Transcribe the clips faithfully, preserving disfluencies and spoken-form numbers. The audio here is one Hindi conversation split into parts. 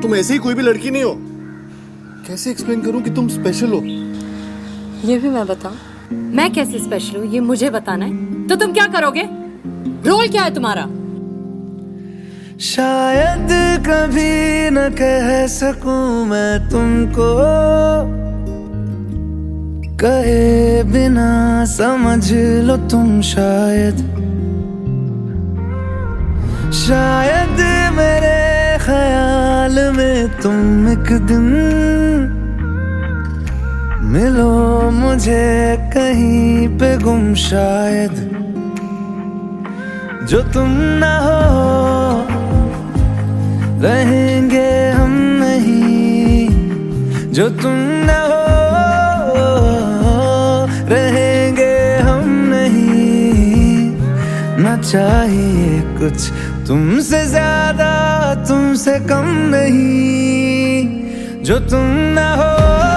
तुम ऐसे ही कोई भी लड़की नहीं हो। कैसे एक्सप्लेन करूं कि तुम स्पेशल हो? ये भी मैं बताऊं? मैं कैसे स्पेशल हूँ ये मुझे बताना है तो तुम क्या करोगे? रोल क्या है तुम्हारा? शायद कभी न कह सकूं मैं तुमको, कहे बिना समझ लो तुम शायद। शायद मेरे ख्याल में तुम एक दिन मिलो मुझे कहीं पे गुम शायद। जो तुम ना हो रहेंगे हम नहीं, जो तुम ना हो रहेंगे हम नहीं। ना चाहिए कुछ तुमसे ज्यादा तुमसे कम नहीं। जो तुम ना हो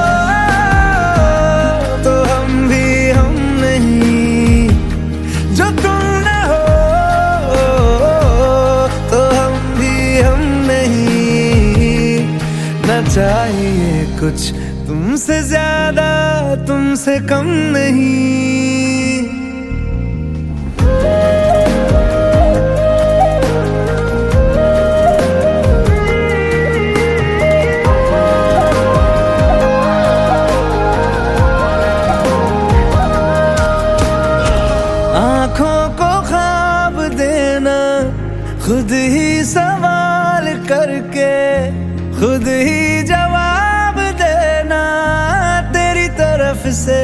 तो हम भी हम नहीं, जो तुम ना हो तो हम भी हम नहीं। ना चाहिए कुछ तुमसे ज्यादा तुमसे कम नहीं। आँखों को ख्वाब देना, खुद ही सवाल करके खुद ही जवाब देना तेरी तरफ से।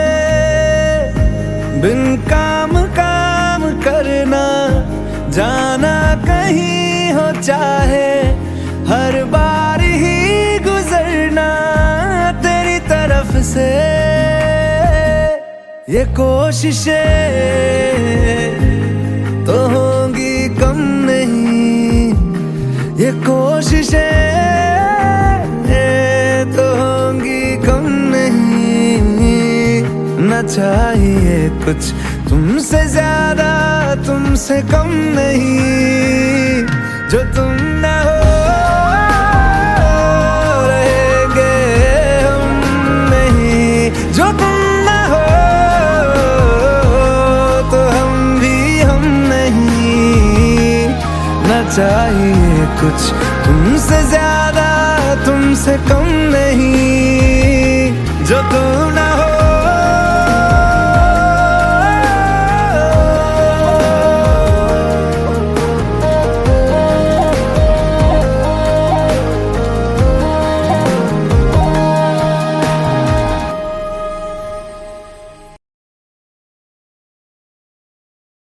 बिन काम काम करना, जाना कहीं हो चाहे, हर बार ही गुजरना तेरी तरफ से। ये कोशिशें तो होंगी कम नहीं, ये कोशिशें तो होंगी कम नहीं। न चाहिए कुछ तुमसे ज्यादा तुमसे कम नहीं। जो तुम ना हो रहेंगे हम नहीं, जो तुम ना हो तो हम भी हम नहीं। न चाहिए कुछ तुमसे ज्यादा तुमसे कम नहीं। जो तुम